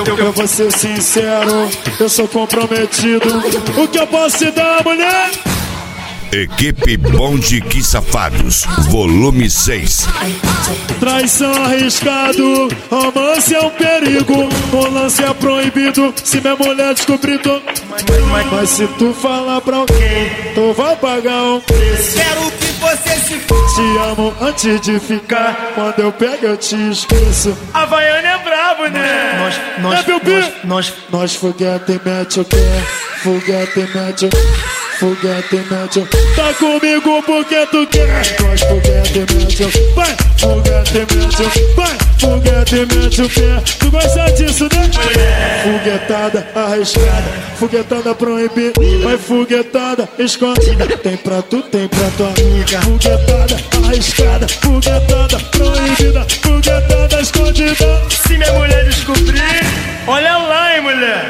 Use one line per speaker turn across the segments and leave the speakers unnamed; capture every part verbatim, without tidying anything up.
Eu vou ser sincero, eu sou comprometido. O que eu posso te dar, mulher?
Equipe Bonde Que Safados, volume seis.
Traição arriscado, romance é um perigo. O lance é proibido, se minha mulher descobrir tô... Mas se tu falar pra alguém, tu vai pagar um preço.
Quero que você se f***.
Te amo antes de ficar, quando eu pego eu te esqueço.
Havaiana é brabo, né?
Nós, nós, é, nós, nós, nós foguete e mete o pé. Foguete e mete o... Foguete e mete o... Tá comigo porque tu quer. Nós foguete e mete o... Vai! Foguete e mete o... Vai! Foguete e mete o pé. Tu gosta disso, né? Foguetada arriscada, foguetada proibida. Vai foguetada escondida. Tem pra tu, tem pra tua amiga. Foguetada arriscada, foguetada proibida. Foguetada escondida.
Se minha mulher descobrir, olha lá, hein, mulher.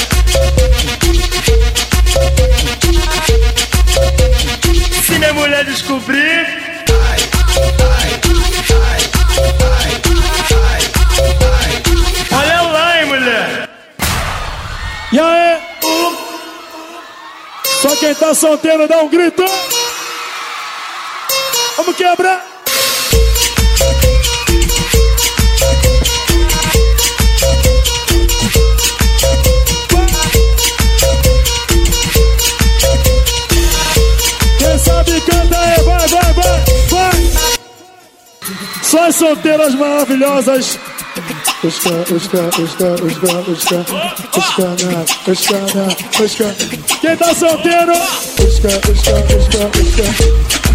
Se minha mulher descobrir, ai, ai, ai, ai, ai, olha lá, hein, mulher.
E aí? Só quem tá solteiro dá um grito. Vamos quebrar. Quem sabe canta aí, vai, vai, vai, vai. Só as solteiras maravilhosas. Oscar, Oscar, Oscar, Oscar, Oscar, Oscar, na, Oscar, na, Oscar. Quem tá solteiro? Oscar, Oscar, Oscar, Oscar.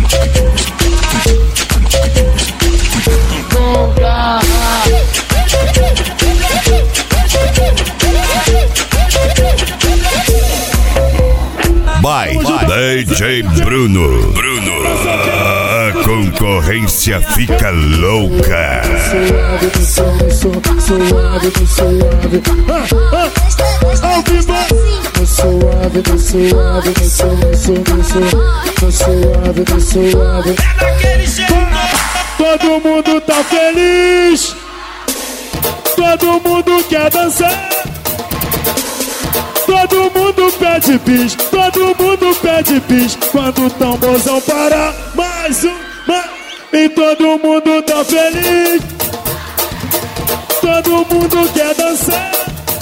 By D J Bruno. Bruno. A concorrência fica louca.
Suave, suave, suave. Ao vivo. Suave, suave, suave, suave, suave. Todo mundo tá feliz. Todo mundo quer dançar. Todo mundo pede bis, todo mundo pede bis. Quando o tamborzão parar, mais um, mais... E todo mundo tá feliz. Todo mundo quer dançar.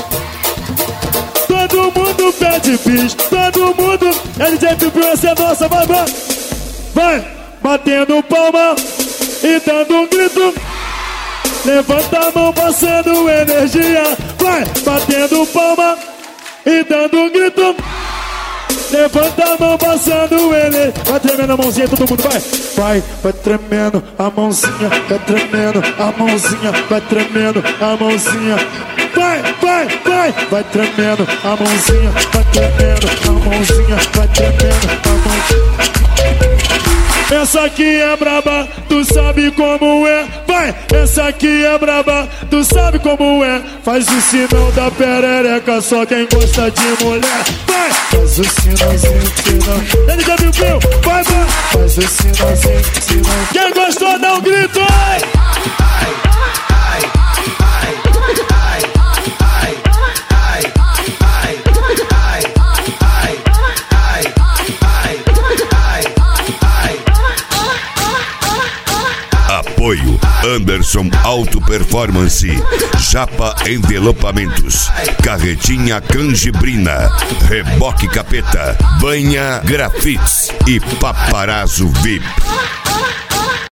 Todo mundo pede bis, todo mundo... L J Pipi, essa é nossa, vai, vai. Vai, batendo palma e dando um grito. Levanta a mão passando energia. Vai, batendo palma e dando um grito. Levanta a mão passando ele. Vai tremendo a mãozinha, todo mundo vai. Vai, vai tremendo a mãozinha. Vai tremendo a mãozinha. Vai tremendo a mãozinha. Vai, vai, vai. Vai tremendo a mãozinha. Vai tremendo a mãozinha. Vai tremendo a mãozinha. Essa aqui é braba, tu sabe como é. Vai, essa aqui é braba, tu sabe como é. Faz o sinal da perereca, só quem gosta de mulher. Vai, faz o sinalzinho, sinal. Ele já viu, viu? Vai, vai. Faz o sinalzinho, sinal. Quem gostou dá um grito, ai. Ai, ai, ai, ai, ai, ai, ai, ai, ai, ai, ai, ai, ai.
Apoio Anderson Auto Performance, Japa Envelopamentos, Carretinha Canjibrina, Reboque Capeta, Banha Grafites e Paparazzo V I P.